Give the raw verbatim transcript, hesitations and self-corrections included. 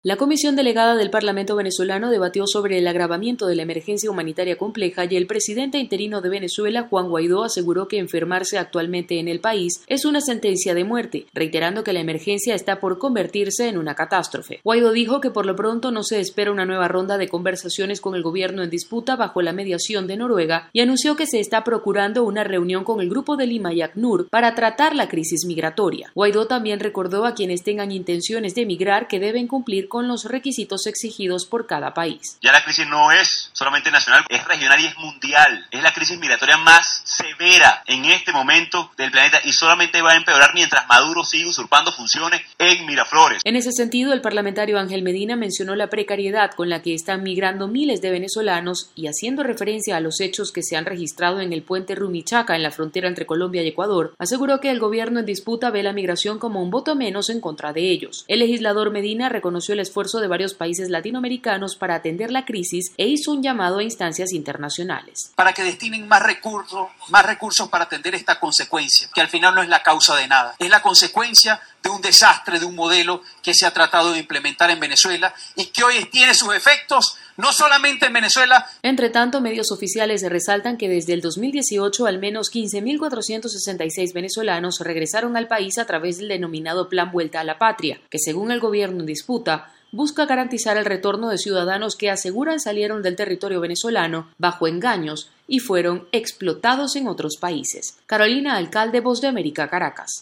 La comisión delegada del Parlamento venezolano debatió sobre el agravamiento de la emergencia humanitaria compleja y el presidente interino de Venezuela, Juan Guaidó, aseguró que enfermarse actualmente en el país es una sentencia de muerte, reiterando que la emergencia está por convertirse en una catástrofe. Guaidó dijo que por lo pronto no se espera una nueva ronda de conversaciones con el gobierno en disputa bajo la mediación de Noruega y anunció que se está procurando una reunión con el Grupo de Lima y ACNUR para tratar la crisis migratoria. Guaidó también recordó a quienes tengan intenciones de emigrar que deben cumplir con los requisitos exigidos por cada país. Ya la crisis no es solamente nacional, es regional y es mundial. Es la crisis migratoria más severa en este momento del planeta y solamente va a empeorar mientras Maduro siga usurpando funciones en Miraflores. En ese sentido, el parlamentario Ángel Medina mencionó la precariedad con la que están migrando miles de venezolanos y, haciendo referencia a los hechos que se han registrado en el puente Rumichaca en la frontera entre Colombia y Ecuador, aseguró que el gobierno en disputa ve la migración como un voto menos en contra de ellos. El legislador Medina reconoció el esfuerzo de varios países latinoamericanos para atender la crisis e hizo un llamado a instancias internacionales. Para que destinen más recursos, más recursos para atender esta consecuencia, que al final no es la causa de nada, es la consecuencia de un desastre, de un modelo que se ha tratado de implementar en Venezuela y que hoy tiene sus efectos no solamente en Venezuela. Entre tanto, medios oficiales resaltan que desde el dos mil dieciocho al menos quince mil cuatrocientos sesenta y seis venezolanos regresaron al país a través del denominado Plan Vuelta a la Patria, que según el gobierno en disputa, busca garantizar el retorno de ciudadanos que aseguran salieron del territorio venezolano bajo engaños y fueron explotados en otros países. Carolina Alcalde, Voz de América, Caracas.